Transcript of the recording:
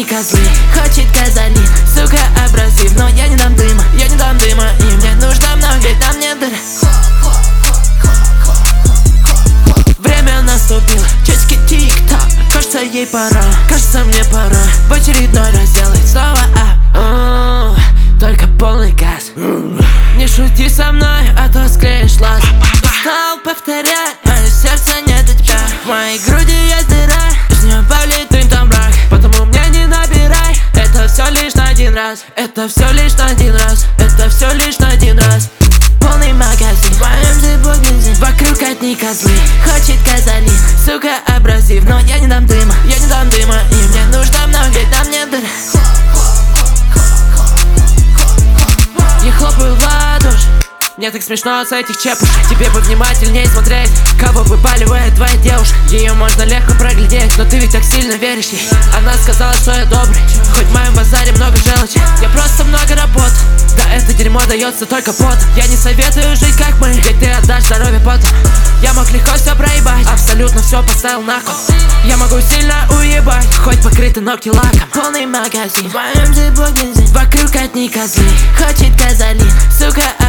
одни козлы. Хочет газолин, сука, абразив. Но я не дам дыма, я не дам дыма. И мне нужно много, ведь там нет дыры. Время наступило, часики тик-так. Кажется, ей пора, кажется, мне пора в очередной раз сделать снова только полный газ. Не шути со мной, а то склеишь лаз. Устал повторять, мое сердце не до тебя. В моей груди есть дыра, из нее повлит там брак. Потому мне не набирай, это все лишь на один раз. Это все лишь на один раз, это все лишь на один раз. Полный магазин, в моем джипу бензин. Вокруг одни козлы, хочет газолин, сука, абразив. Но я не дам дыма, я не дам дыма. И мне нужно много, ведь там нет дыры. Я хлопаю в ладоши, мне так смешно с этих чепушек. Тебе бы внимательнее смотреть, кого выпаливает твоя девушка. Ее можно легко проглядеть, но ты ведь так сильно веришь ей. Она сказала, что я добрый, хоть в моем базаре много желчи. Я просто много работал, да это дерьмо дается только потом. Я не советую жить как мы, ведь ты отдашь здоровье потом. Я мог легко все проебать, абсолютно все поставил на кон. Я могу сильно уебать, хоть покрыты ногти лаком. Полный магазин, в моем джипу бензин. Вокруг одни козлы, хочет газолин, сука,